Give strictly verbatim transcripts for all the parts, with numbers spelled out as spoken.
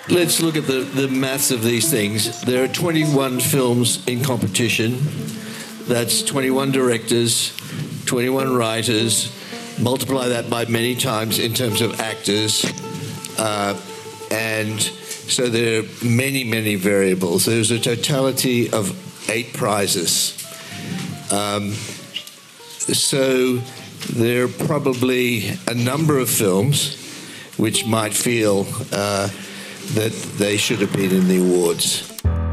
let's look at the, the maths of these things. There are twenty-one films in competition. That's twenty-one directors, twenty-one writers. Multiply that by many times in terms of actors. Uh, and so there are many, many variables. There's a totality of eight prizes. Um, so there are probably a number of films which might feel uh, that they should have been in the awards.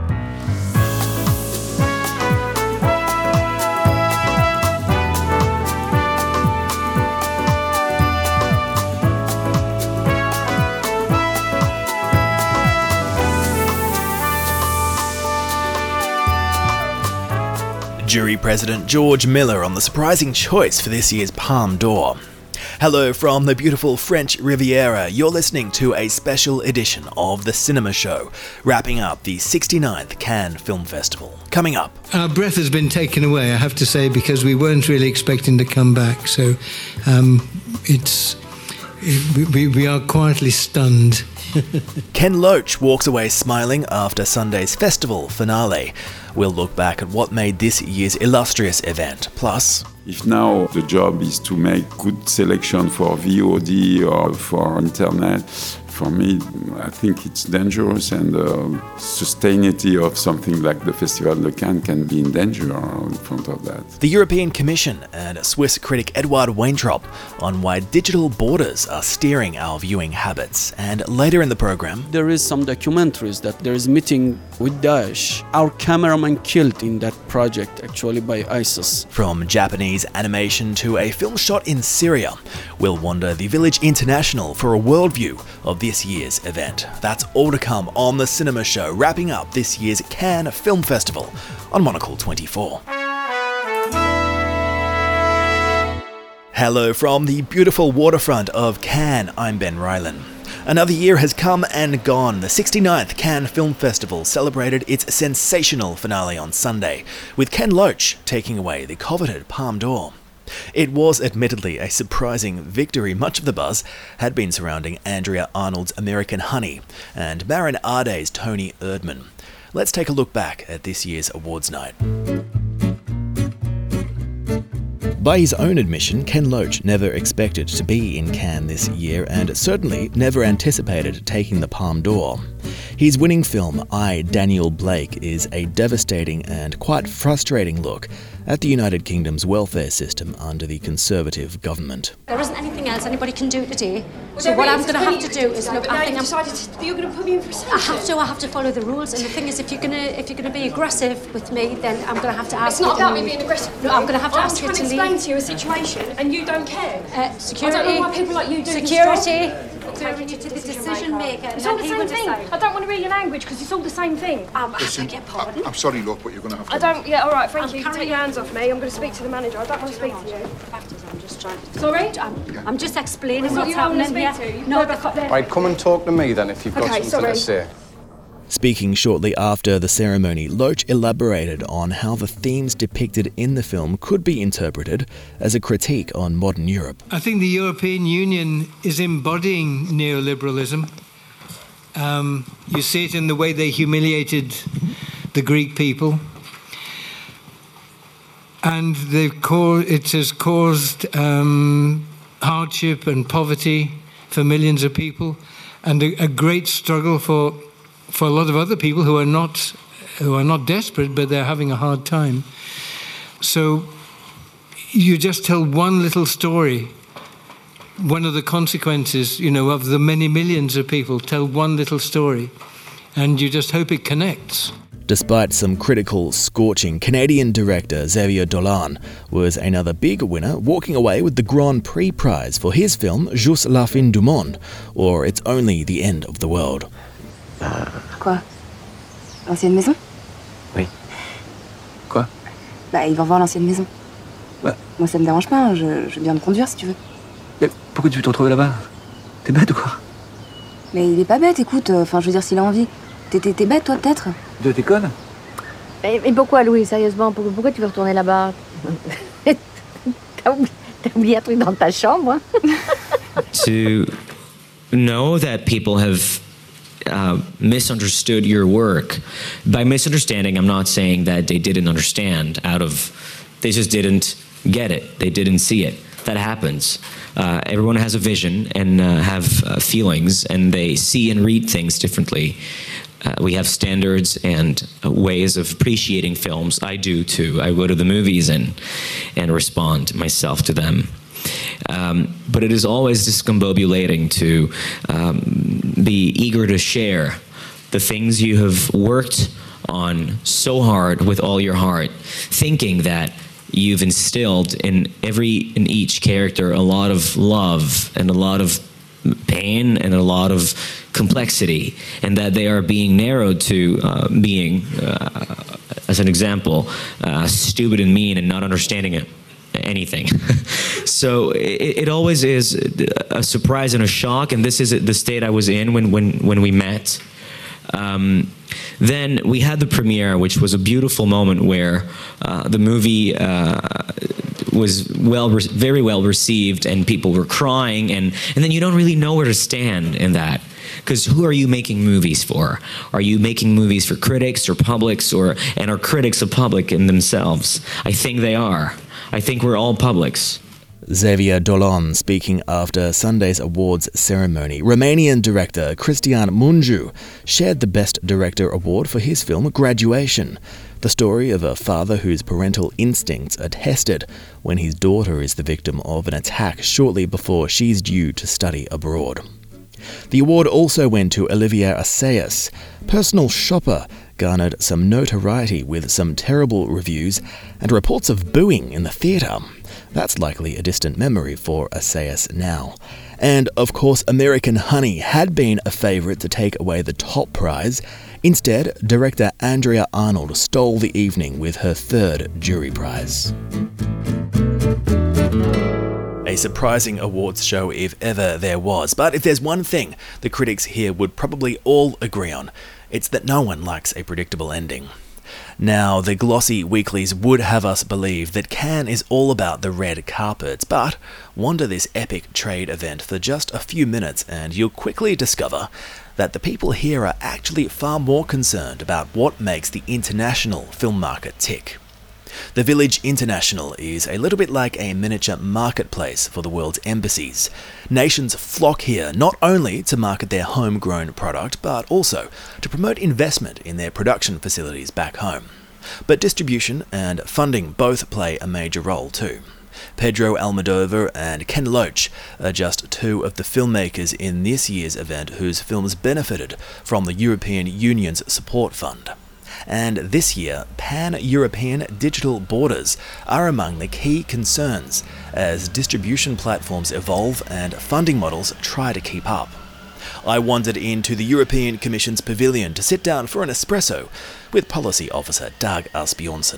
Jury President George Miller on the surprising choice for this year's Palme d'Or. Hello from the beautiful French Riviera. You're listening to a special edition of The Cinema Show, wrapping up the sixty-ninth Cannes Film Festival. Coming up. Our breath has been taken away, I have to say, because we weren't really expecting to come back. So um, it's it, we, we are quietly stunned. Ken Loach walks away smiling after Sunday's festival finale. We'll look back at what made this year's illustrious event. Plus, if now the job is to make good selection for V O D or for internet, for me, I think it's dangerous, and the uh, sustainability of something like the Festival de Cannes can be in danger in front of that. The European Commission and Swiss critic Eduard Weintraub on why digital borders are steering our viewing habits. And later in the program, there is some documentaries that there is meeting with Daesh. Our cameraman killed in that project, actually, by ISIS. From Japanese animation to a film shot in Syria, we'll wander the Village International for a worldview of this year's event. That's all to come on The Cinema Show, wrapping up this year's Cannes Film Festival on Monocle twenty-four. Hello from the beautiful waterfront of Cannes, I'm Ben Rylan. Another year has come and gone. The sixty-ninth Cannes Film Festival celebrated its sensational finale on Sunday, with Ken Loach taking away the coveted Palme d'Or. It was admittedly a surprising victory. Much of the buzz had been surrounding Andrea Arnold's American Honey and Maren Ardet's Toni Erdmann. Let's take a look back at this year's awards night. By his own admission, Ken Loach never expected to be in Cannes this year and certainly never anticipated taking the Palme d'Or. His winning film, I, Daniel Blake, is a devastating and quite frustrating look at the United Kingdom's welfare system under the Conservative government. There isn't anything else anybody can do today. Well, so what I'm going to have to do is look. I think I'm. Decided to, you're going to put me in for a sentence. I have to. I have to follow the rules. And the thing is, if you're going to, if you're going to be aggressive with me, then I'm going to have to ask. It's not about me being aggressive. No, I'm going to have to ask you to leave. I'm trying to explain to you a situation, and you don't care. Uh, security. I don't know why people like you do. Security. Taking you to the decision maker. It's all the same thing. I don't want to read your language because it's all the same thing. Um, Listen, I beg your pardon. I'm sorry, look, but you're going to have to. I don't. Yeah, all right, thank you. You can take your hands off me. I'm going to speak to the manager. I don't want to speak to you. The fact is, I'm just trying to. Sorry? I'm, yeah. I'm just explaining what's happening here. No, the fact. Right, come and talk to me then if you've got okay, something sorry. to say. Speaking shortly after the ceremony, Loach elaborated on how the themes depicted in the film could be interpreted as a critique on modern Europe. I think the European Union is embodying neoliberalism. Um, you see it in the way they humiliated the Greek people. And they've caused, it has caused um, hardship and poverty for millions of people, and a, a great struggle for for a lot of other people who are not who are not desperate, but they're having a hard time. So you just tell one little story, one of the consequences, you know, of the many millions of people. Tell one little story, and you just hope it connects. Despite some critical scorching, Canadian director Xavier Dolan was another big winner, walking away with the Grand Prix prize for his film Juste la fin du monde, or It's Only the End of the World. Euh... Quoi? L'ancienne maison? Oui. Quoi? Bah, il va voir l'ancienne maison. Bah. Moi, ça me dérange pas, je, je viens de conduire si tu veux. Mais pourquoi tu veux te retrouver là-bas? T'es bête ou quoi? Mais il est pas bête, écoute, enfin, je veux dire, s'il a envie. T'es, t'es, t'es bête, toi, peut-être? De t'es conne? Et, et pourquoi, Louis, sérieusement? Pourquoi, pourquoi tu veux retourner là-bas? T'as oublié, t'as oublié un truc dans ta chambre? To know that people have uh, misunderstood your work. By misunderstanding, I'm not saying that they didn't understand out of, they just didn't get it. They didn't see it. That happens. Uh, everyone has a vision and uh, have uh, feelings, and they see and read things differently. Uh, we have standards and uh, ways of appreciating films. I do too. I go to the movies and and respond myself to them. Um, but it is always discombobulating to um, be eager to share the things you have worked on so hard with all your heart, thinking that you've instilled in every in each character a lot of love and a lot of pain and a lot of complexity, and that they are being narrowed to uh, being, uh, as an example, uh, stupid and mean and not understanding it, anything. So it, it always is a surprise and a shock, and this is the state I was in when when when we met. Um, then we had the premiere, which was a beautiful moment where uh, the movie uh, was well, re- very well received, and people were crying, and, and then you don't really know where to stand in that. Because who are you making movies for? Are you making movies for critics or publics, or and are critics a public in themselves? I think they are. I think we're all publics. Xavier Dolan speaking after Sunday's awards ceremony. Romanian director Cristian Mungiu shared the Best Director award for his film Graduation, the story of a father whose parental instincts are tested when his daughter is the victim of an attack shortly before she's due to study abroad. The award also went to Olivier Assayas. Personal Shopper garnered some notoriety with some terrible reviews and reports of booing in the theatre. That's likely a distant memory for Assayas now. And, of course, American Honey had been a favourite to take away the top prize. Instead, director Andrea Arnold stole the evening with her third jury prize. A surprising awards show if ever there was. But if there's one thing the critics here would probably all agree on, it's that no one likes a predictable ending. Now, the glossy weeklies would have us believe that Cannes is all about the red carpets, but wander this epic trade event for just a few minutes and you'll quickly discover that the people here are actually far more concerned about what makes the international film market tick. The Village International is a little bit like a miniature marketplace for the world's embassies. Nations flock here not only to market their homegrown product, but also to promote investment in their production facilities back home. But distribution and funding both play a major role too. Pedro Almodovar and Ken Loach are just two of the filmmakers in this year's event whose films benefited from the European Union's support fund. And this year, pan-European digital borders are among the key concerns as distribution platforms evolve and funding models try to keep up. I wandered into the European Commission's pavilion to sit down for an espresso with Policy Officer Dag Asbjornsen.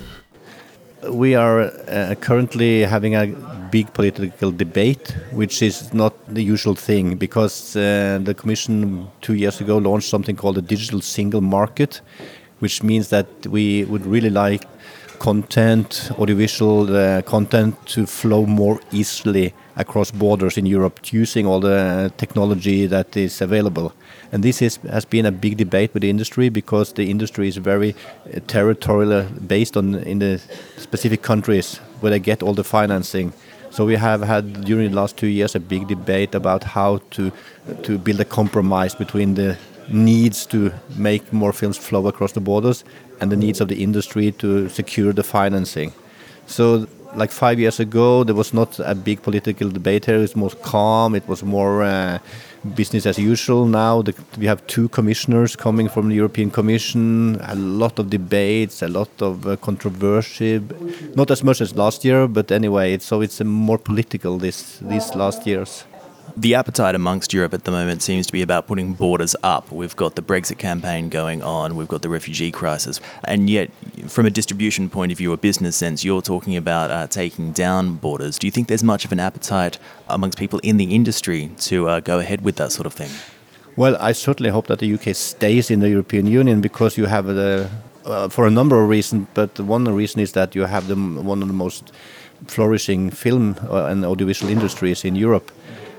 We are uh, currently having a big political debate, which is not the usual thing, because uh, the Commission two years ago launched something called the Digital Single Market, which means that we would really like content, audiovisual uh, content to flow more easily across borders in Europe using all the technology that is available. And this is, has been a big debate with the industry because the industry is very uh, territorial based on in the specific countries where they get all the financing. So we have had during the last two years a big debate about how to to build a compromise between the needs to make more films flow across the borders and the needs of the industry to secure the financing. So like five years ago, there was not a big political debate here. It was more calm. It was more uh, business as usual. Now the, we have two commissioners coming from the European Commission, a lot of debates, a lot of uh, controversy. Not as much as last year, but anyway, it's, so it's uh, more political this these last years. The appetite amongst Europe at the moment seems to be about putting borders up. We've got the Brexit campaign going on, we've got the refugee crisis, and yet from a distribution point of view, a business sense, you're talking about uh, taking down borders. Do you think there's much of an appetite amongst people in the industry to uh, go ahead with that sort of thing? Well, I certainly hope that the U K stays in the European Union because you have the, uh, for a number of reasons, but one reason is that you have the, one of the most flourishing film uh, and audiovisual industries in Europe.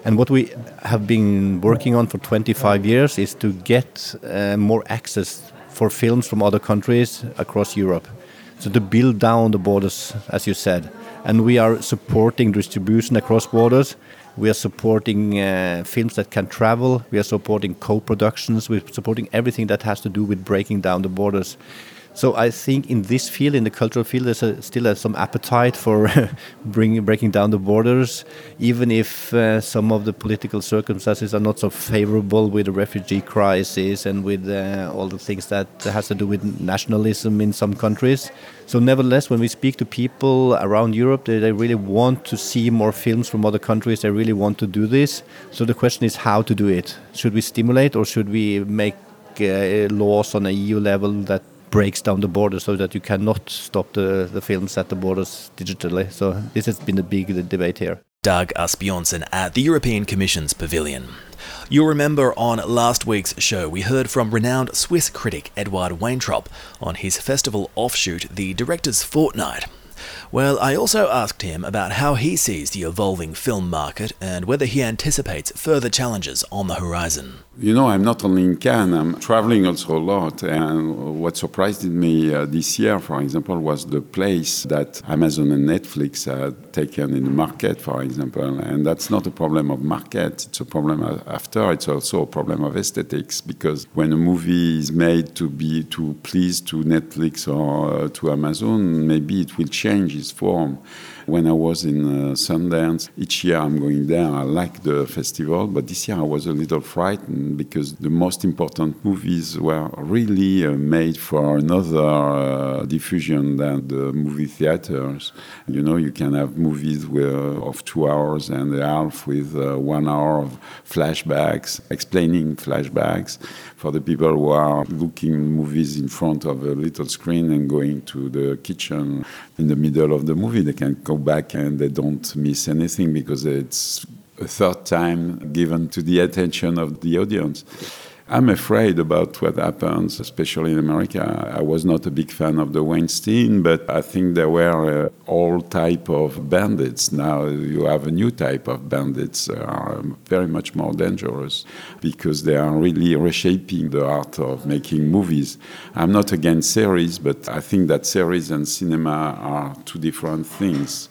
And what we have been working on for twenty-five years is to get uh, more access for films from other countries across Europe. So to build down the borders, as you said. And we are supporting distribution across borders. We are supporting uh, films that can travel. We are supporting co-productions. We're supporting everything that has to do with breaking down the borders. So I think in this field, in the cultural field, there's a, still a, some appetite for bringing, breaking down the borders, even if uh, some of the political circumstances are not so favorable with the refugee crisis and with uh, all the things that has to do with nationalism in some countries. So nevertheless, when we speak to people around Europe, they, they really want to see more films from other countries. They really want to do this. So the question is how to do it. Should we stimulate or should we make uh, laws on a E U level that breaks down the border so that you cannot stop the, the films at the borders digitally? So this has been a big debate here. Dag Asbjørnsen at the European Commission's Pavilion. You'll remember on last week's show we heard from renowned Swiss critic Eduard Weintraub on his festival offshoot, the Directors' Fortnight. Well, I also asked him about how he sees the evolving film market and whether he anticipates further challenges on the horizon. You know, I'm not only in Cannes, I'm traveling also a lot. And what surprised me uh, this year, for example, was the place that Amazon and Netflix had taken in the market, for example. And that's not a problem of market, it's a problem after. It's also a problem of aesthetics, because when a movie is made to be to please to Netflix or uh, to Amazon, maybe it will change its form. When I was in uh, Sundance, each year I'm going there, I like the festival, but this year I was a little frightened because the most important movies were really uh, made for another uh, diffusion than the movie theaters. You know, you can have movies with, uh, of two hours and a half with uh, one hour of flashbacks, explaining flashbacks for the people who are looking movies in front of a little screen and going to the kitchen in the middle of the movie. They can go back and they don't miss anything because it's a third time given to the attention of the audience. I'm afraid about what happens, especially in America. I was not a big fan of the Weinstein, but I think there were uh, all type of bandits. Now you have a new type of bandits that are very much more dangerous because they are really reshaping the art of making movies. I'm not against series, but I think that series and cinema are two different things.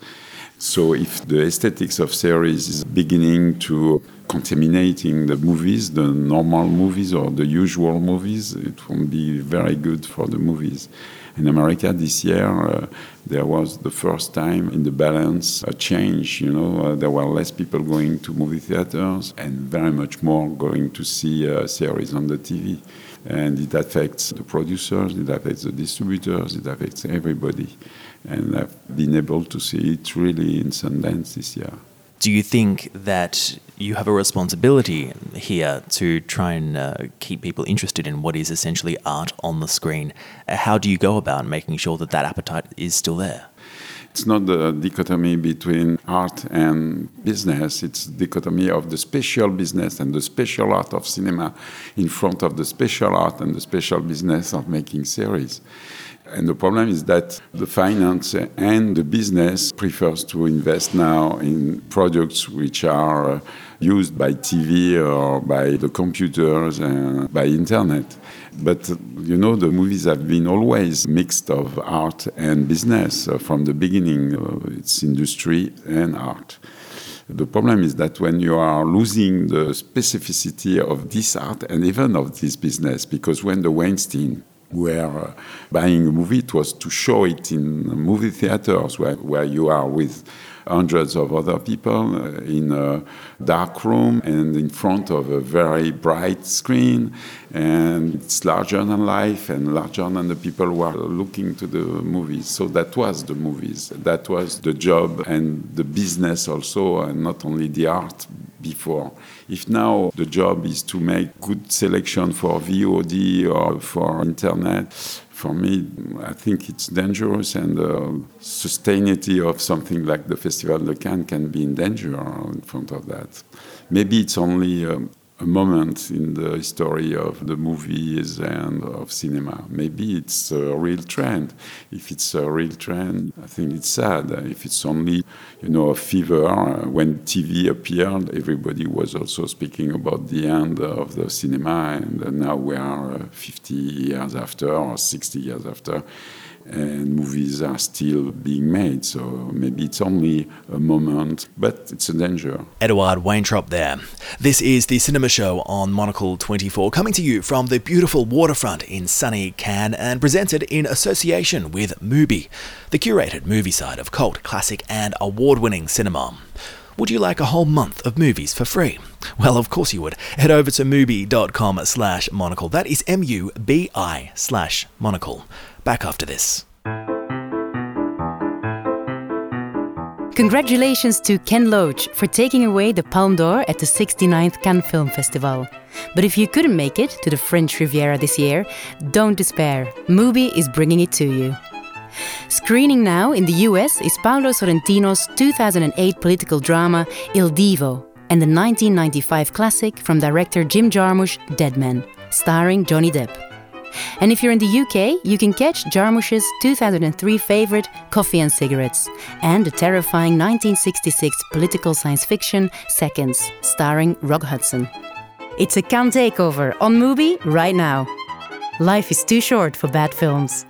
So if the aesthetics of series is beginning to contaminating the movies, the normal movies or the usual movies, it won't be very good for the movies. In America this year, uh, there was the first time in the balance a change, you know, uh, there were less people going to movie theaters and very much more going to see uh, series on the T V. And it affects the producers, it affects the distributors, it affects everybody. And I've been able to see it really in Sundance this year. Do you think that you have a responsibility here to try and uh, keep people interested in what is essentially art on the screen? Uh, how do you go about making sure that that appetite is still there? It's not the dichotomy between art and business. It's the dichotomy of the special business and the special art of cinema in front of the special art and the special business of making series. And the problem is that the finance and the business prefers to invest now in products which are used by T V or by the computers and by internet. But, you know, the movies have been always mixed of art and business uh, from the beginning. Uh, it's industry and art. The problem is that when you are losing the specificity of this art and even of this business, because when the Weinstein were uh, buying a movie, it was to show it in movie theaters where, where you are with hundreds of other people uh, in a dark room and in front of a very bright screen, and it's larger than life and larger than the people who are looking to the movies. So that was the movies, that was the job and the business also, and not only the art before. If now the job is to make good selection for V O D or for internet, for me, I think it's dangerous, and the sustainability of something like the Festival de Cannes can be in danger in front of that. Maybe it's only um, a moment in the history of the movies and of cinema. Maybe it's a real trend. If it's a real trend, I think it's sad. If it's only, you know, a fever, uh, when T V appeared, everybody was also speaking about the end of the cinema, and uh, now we are uh, fifty years after or sixty years after, and movies are still being made. So maybe it's only a moment, but it's a danger. Eduard Waintrop there. This is the Cinema Show on Monocle twenty-four, coming to you from the beautiful waterfront in sunny Cannes and presented in association with Mubi, the curated movie site of cult, classic and award-winning cinema. Would you like a whole month of movies for free? Well, of course you would. Head over to mubi.com slash monocle. That is M-U-B-I slash monocle. Back after this. Congratulations to Ken Loach for taking away the Palme d'Or at the sixty-ninth Cannes Film Festival. But if you couldn't make it to the French Riviera this year, don't despair. Mubi is bringing it to you. Screening now in the U S is Paolo Sorrentino's two thousand eight political drama Il Divo and the nineteen ninety-five classic from director Jim Jarmusch, Dead Man, starring Johnny Depp. And if you're in the U K, you can catch Jarmusch's two thousand three favorite Coffee and Cigarettes and the terrifying nineteen sixty-six political science fiction Seconds, starring Rock Hudson. It's a Cannes takeover on Mubi right now. Life is too short for bad films.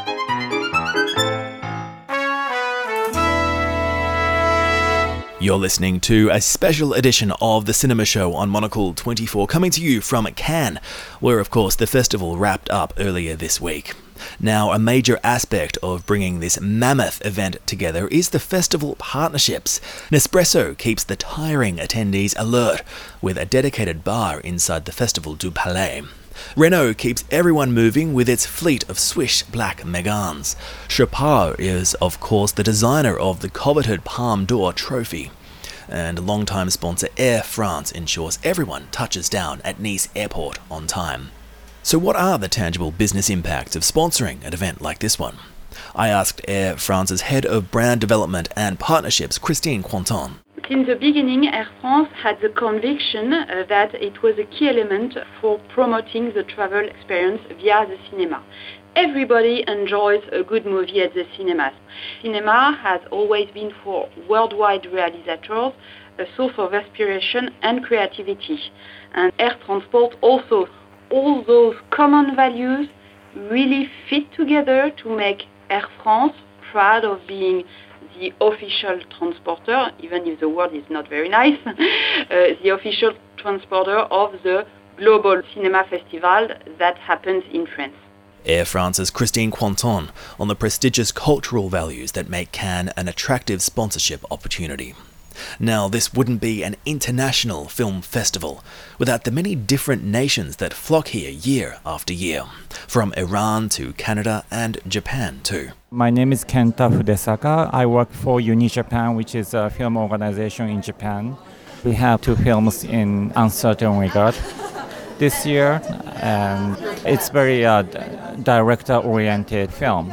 You're listening to a special edition of the Cinema Show on Monocle twenty-four, coming to you from Cannes, where of course the festival wrapped up earlier this week. Now, a major aspect of bringing this mammoth event together is the festival partnerships. Nespresso keeps the tiring attendees alert with a dedicated bar inside the Festival du Palais. Renault keeps everyone moving with its fleet of swish black Méganes. Chopard is, of course, the designer of the coveted Palme d'Or trophy. And longtime sponsor Air France ensures everyone touches down at Nice Airport on time. So what are the tangible business impacts of sponsoring an event like this one? I asked Air France's head of brand development and partnerships, Christine Quentin. Since the beginning, Air France had the conviction uh, that it was a key element for promoting the travel experience via the cinema. Everybody enjoys a good movie at the cinemas. Cinema has always been for worldwide realizators a source of inspiration and creativity. And Air Transport also, all those common values really fit together to make Air France proud of being the official transporter, even if the word is not very nice, uh, the official transporter of the global cinema festival that happens in France. Air France's Christine Quentin on the prestigious cultural values that make Cannes an attractive sponsorship opportunity. Now, this wouldn't be an international film festival without the many different nations that flock here year after year, from Iran to Canada and Japan too. My name is Kenta Fudesaka. I work for Uni Japan, which is a film organization in Japan. We have two films in Uncertain Regard this year, and it's very uh, director-oriented film.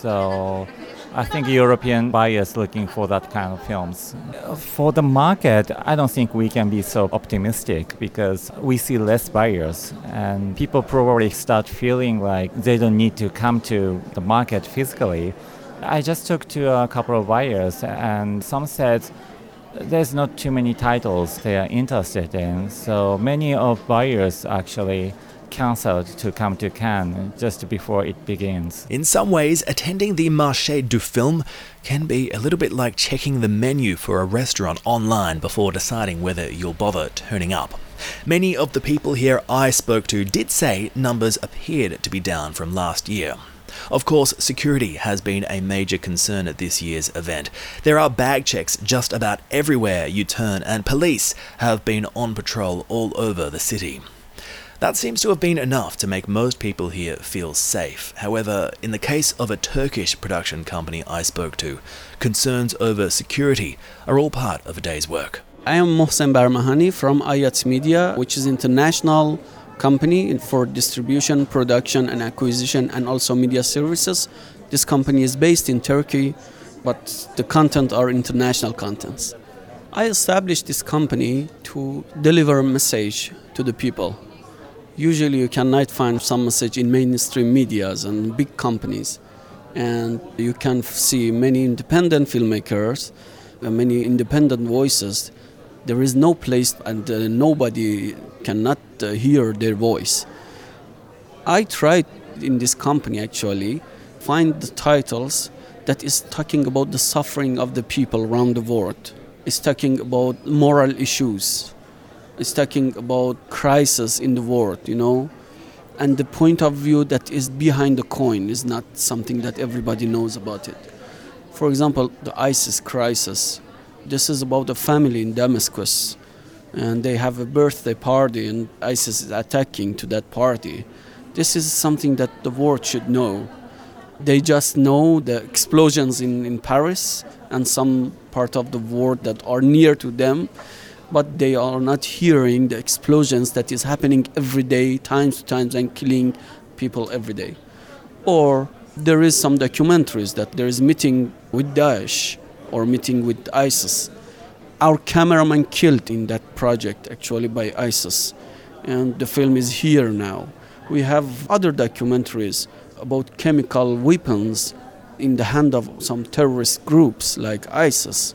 So I think European buyers looking for that kind of films. For the market, I don't think we can be so optimistic because we see less buyers and people probably start feeling like they don't need to come to the market physically. I just talked to a couple of buyers and some said there's not too many titles they are interested in. So many of buyers actually cancelled to come to Cannes just before it begins. In some ways, attending the Marché du Film can be a little bit like checking the menu for a restaurant online before deciding whether you'll bother turning up. Many of the people here I spoke to did say numbers appeared to be down from last year. Of course, security has been a major concern at this year's event. There are bag checks just about everywhere you turn, and police have been on patrol all over the city. That seems to have been enough to make most people here feel safe. However, in the case of a Turkish production company I spoke to, concerns over security are all part of a day's work. I am Mohsen Barmahani from Ayat Media, which is an international company for distribution, production and acquisition and also media services. This company is based in Turkey, but the content are international contents. I established this company to deliver a message to the people. Usually you cannot find some message in mainstream medias and big companies. And you can see many independent filmmakers, uh, many independent voices. There is no place and uh, nobody cannot uh, hear their voice. I tried in this company actually find the titles that is talking about the suffering of the people around the world. It's talking about moral issues. It's talking about crisis in the world, you know. And the point of view that is behind the coin is not something that everybody knows about it. For example, the ISIS crisis. This is about a family in Damascus. And they have a birthday party and ISIS is attacking to that party. This is something that the world should know. They just know the explosions in, in Paris and some part of the world that are near to them, but they are not hearing the explosions that is happening every day, times to times, and killing people every day. Or there is some documentaries that there is meeting with Daesh or meeting with ISIS. Our cameraman killed in that project actually by ISIS, and the film is here now. We have other documentaries about chemical weapons in the hand of some terrorist groups like ISIS.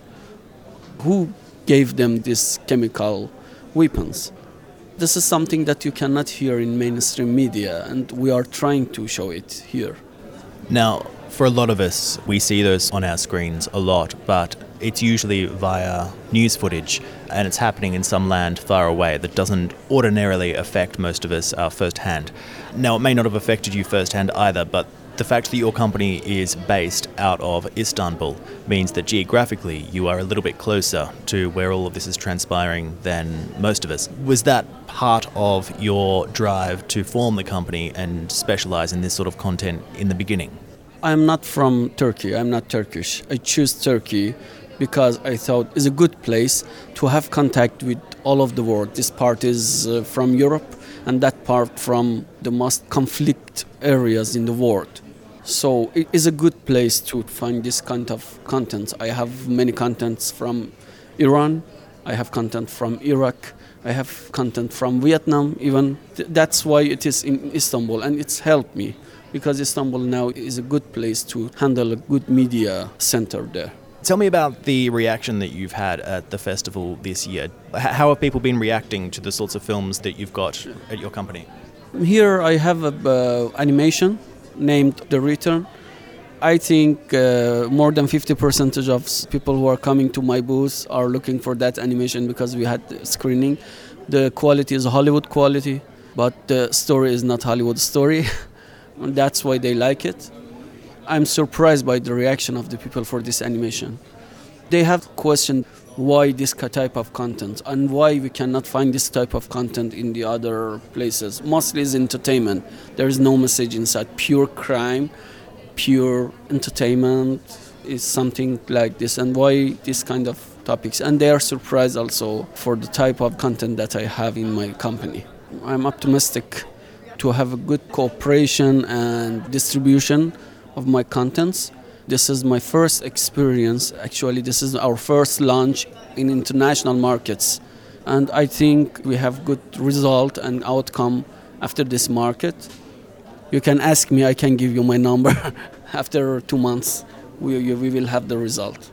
Who gave them these chemical weapons? This is something that you cannot hear in mainstream media, and we are trying to show it here. Now, for a lot of us, we see those on our screens a lot, but it's usually via news footage, and it's happening in some land far away that doesn't ordinarily affect most of us uh, firsthand. Now, it may not have affected you firsthand either, but the fact that your company is based out of Istanbul means that geographically you are a little bit closer to where all of this is transpiring than most of us. Was that part of your drive to form the company and specialize in this sort of content in the beginning? I'm not from Turkey. I'm not Turkish. I choose Turkey because I thought it's a good place to have contact with all of the world. This part is uh, from Europe and that part from the most conflict areas in the world. So it is a good place to find this kind of content. I have many contents from Iran. I have content from Iraq. I have content from Vietnam even. Th- that's why it is in Istanbul, and it's helped me because Istanbul now is a good place to handle a good media center there. Tell me about the reaction that you've had at the festival this year. H- how have people been reacting to the sorts of films that you've got at your company? Here I have a uh, animation named The Return. I think uh, more than fifty percent of people who are coming to my booth are looking for that animation because we had screening. The quality is Hollywood quality, but the story is not Hollywood story. And that's why they like it. I'm surprised by the reaction of the people for this animation. They have questioned why this type of content and why we cannot find this type of content in the other places. Mostly it's entertainment. There is no message inside. Pure crime, pure entertainment is something like this. And why this kind of topics? And they are surprised also for the type of content that I have in my company. I'm optimistic to have a good cooperation and distribution of my contents. This is my first experience. Actually, this is our first launch in international markets. And I think we have good result and outcome after this market. You can ask me, I can give you my number. After two months, we, we will have the result.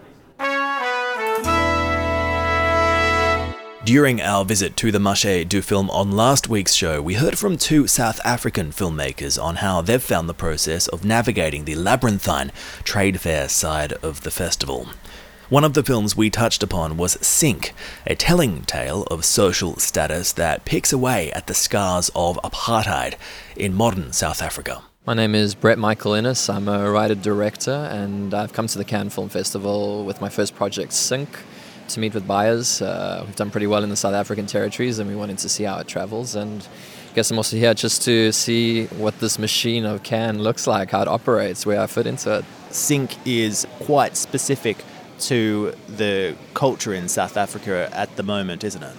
During our visit to the Marché du Film on last week's show, we heard from two South African filmmakers on how they've found the process of navigating the labyrinthine trade fair side of the festival. One of the films we touched upon was Sink, a telling tale of social status that picks away at the scars of apartheid in modern South Africa. My name is Brett Michael Innes. I'm a writer-director, and I've come to the Cannes Film Festival with my first project, Sink, to meet with buyers. Uh, we've done pretty well in the South African territories, and we wanted to see how it travels. And I guess I'm also here just to see what this machine of Cannes looks like, how it operates, where I fit into it. Sink is quite specific to the culture in South Africa at the moment, isn't it?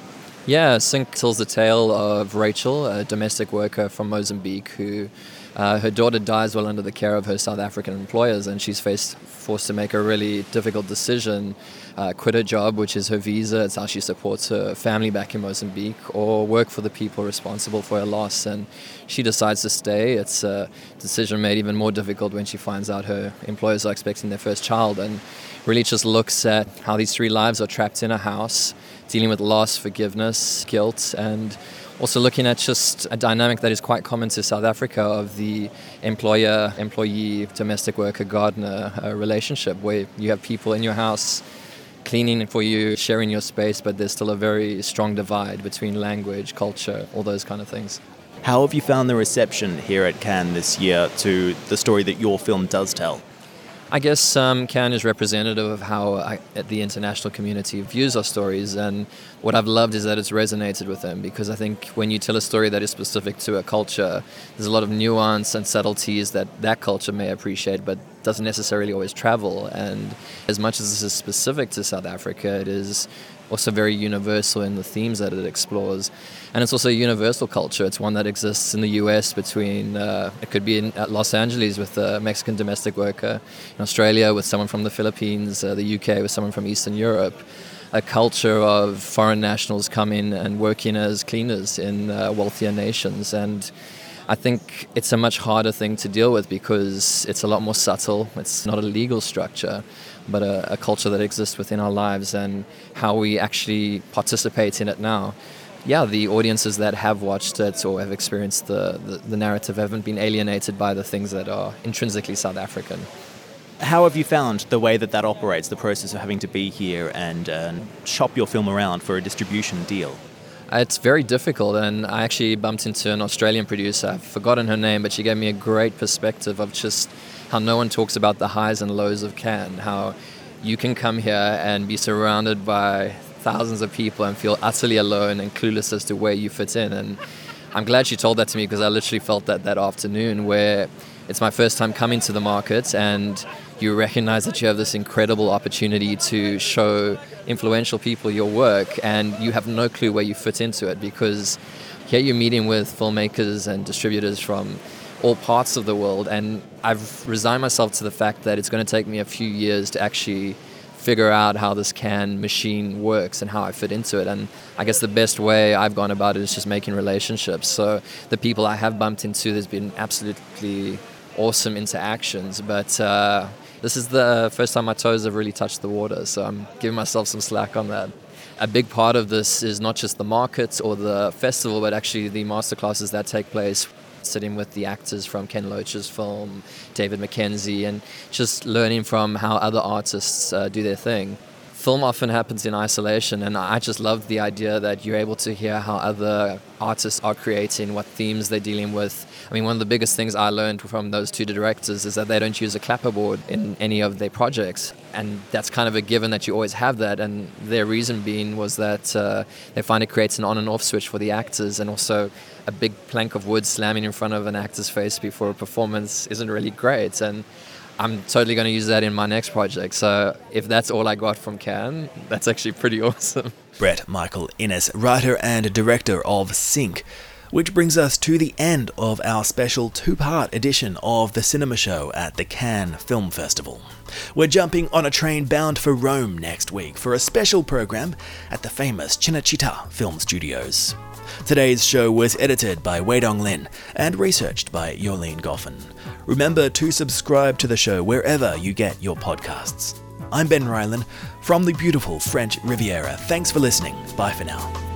Yeah, Sync tells the tale of Rachel, a domestic worker from Mozambique who uh, her daughter dies while under the care of her South African employers, and she's faced, forced to make a really difficult decision, uh, quit her job, which is her visa, it's how she supports her family back in Mozambique, or work for the people responsible for her loss. And she decides to stay. It's a decision made even more difficult when she finds out her employers are expecting their first child, and really just looks at how these three lives are trapped in a house, dealing with loss, forgiveness, guilt, and also looking at just a dynamic that is quite common to South Africa of the employer, employee, domestic worker, gardener uh, relationship, where you have people in your house cleaning for you, sharing your space, but there's still a very strong divide between language, culture, all those kind of things. How have you found the reception here at Cannes this year to the story that your film does tell? I guess um, Cannes is representative of how I, the international community views our stories, and what I've loved is that it's resonated with them, because I think when you tell a story that is specific to a culture, there's a lot of nuance and subtleties that that culture may appreciate but doesn't necessarily always travel. And as much as this is specific to South Africa, it is also very universal in the themes that it explores. And it's also a universal culture. It's one that exists in the U S between, uh, it could be in at Los Angeles with a Mexican domestic worker, in Australia with someone from the Philippines, uh, the U K with someone from Eastern Europe. A culture of foreign nationals coming and working as cleaners in uh, wealthier nations. And I think it's a much harder thing to deal with because it's a lot more subtle. It's not a legal structure, but a, a culture that exists within our lives and how we actually participate in it now. Yeah, the audiences that have watched it or have experienced the, the, the narrative haven't been alienated by the things that are intrinsically South African. How have you found the way that that operates, the process of having to be here and uh, shop your film around for a distribution deal? It's very difficult, and I actually bumped into an Australian producer. I've forgotten her name, but she gave me a great perspective of just how no one talks about the highs and lows of Cannes, how you can come here and be surrounded by thousands of people and feel utterly alone and clueless as to where you fit in. And I'm glad she told that to me, because I literally felt that that afternoon, where it's my first time coming to the market and you recognize that you have this incredible opportunity to show influential people your work, and you have no clue where you fit into it, because here you're meeting with filmmakers and distributors from all parts of the world, and I've resigned myself to the fact that it's going to take me a few years to actually figure out how this Cannes machine works and how I fit into it. And I guess the best way I've gone about it is just making relationships. So the people I have bumped into, there's been absolutely awesome interactions, but uh, this is the first time my toes have really touched the water, so I'm giving myself some slack on that. A big part of this is not just the market or the festival, but actually the masterclasses that take place, sitting with the actors from Ken Loach's film, David Mackenzie, and just learning from how other artists uh, do their thing. Film often happens in isolation, and I just love the idea that you're able to hear how other artists are creating, what themes they're dealing with. I mean, one of the biggest things I learned from those two directors is that they don't use a clapperboard in any of their projects, and that's kind of a given that you always have that. And their reason being was that uh, they find it creates an on and off switch for the actors, and also a big plank of wood slamming in front of an actor's face before a performance isn't really great. And I'm totally going to use that in my next project. So if that's all I got from Cannes, that's actually pretty awesome. Brett Michael Innes, writer and director of Sync, which brings us to the end of our special two-part edition of the Cinema Show at the Cannes Film Festival. We're jumping on a train bound for Rome next week for a special program at the famous Cinecittà Film Studios. Today's show was edited by Weidong Lin and researched by Yolene Goffin. Remember to subscribe to the show wherever you get your podcasts. I'm Ben Ryland from the beautiful French Riviera. Thanks for listening. Bye for now.